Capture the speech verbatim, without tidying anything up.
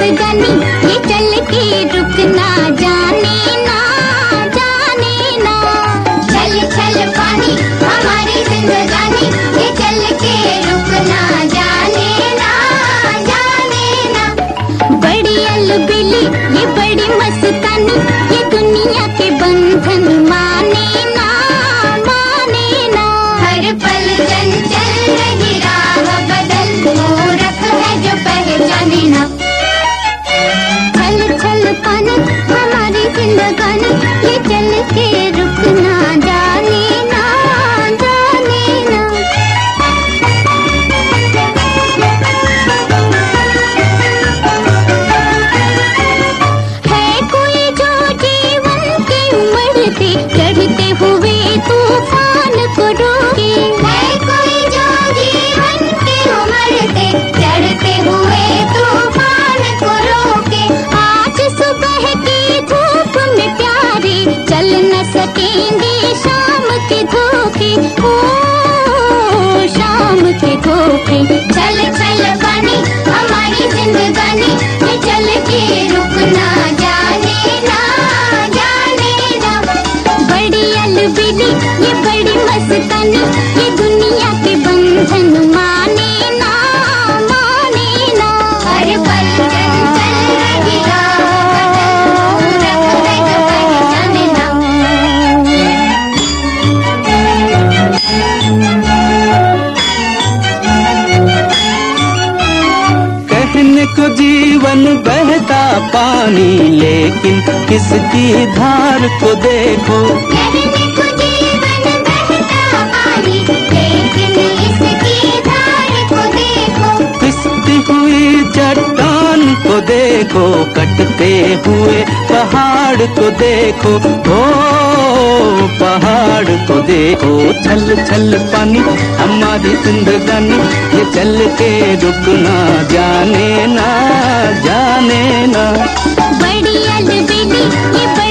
जिंदगानी ये चल के रुकना जाने ना, जाने ना। छल छल पानी हमारी जिंदगानी ये चल के रुकना जाने ना, जाने ना। बड़ी अलबिली ये बड़ी मस्तानी ये दुनिया के बंधन माने ना, माने ना। हर पल चंचल रही राह बदल मूरख है जो पहचाने ना। छल छल पानी हमारी जिंदगानी ये चल के रुकना जाने ना, जाने ना। है कोई जो जीवन की उम्र से चढ़ते हुए तूफान को रोके। है कोई जो जीवन की उम्र से चढ़ते हुए तूफान को रोके। आज सुबह की धूप में प्यारे चल न सकेंगे शाम के धोखे, ओ शाम के धोखे। चल चल पानी हमारी जिंदगानी ये चल के रुकना जाने ना, जाने ना। बड़ी अलबिली ये बड़ी मस्तानी ये दुनिया के बंधन माने ना, माने ना। हर पल चंचल रही राह बदल मूरख है जो पहचाने ना। कहने को जीवन बहता पानी लेकिन किसकी धार को देखो। कहने को जीवन बहता पानी लेकिन इसकी धार को देखो। पिसती हुई चट्टान को देखो, कटते हुए पहाड़ को देखो, ओ पहाड़ को देखो। छल छल पानी हमारी जिंदगानी ये चल के रुकना जाने ना, जाने ना। बड़ी अलबिली ये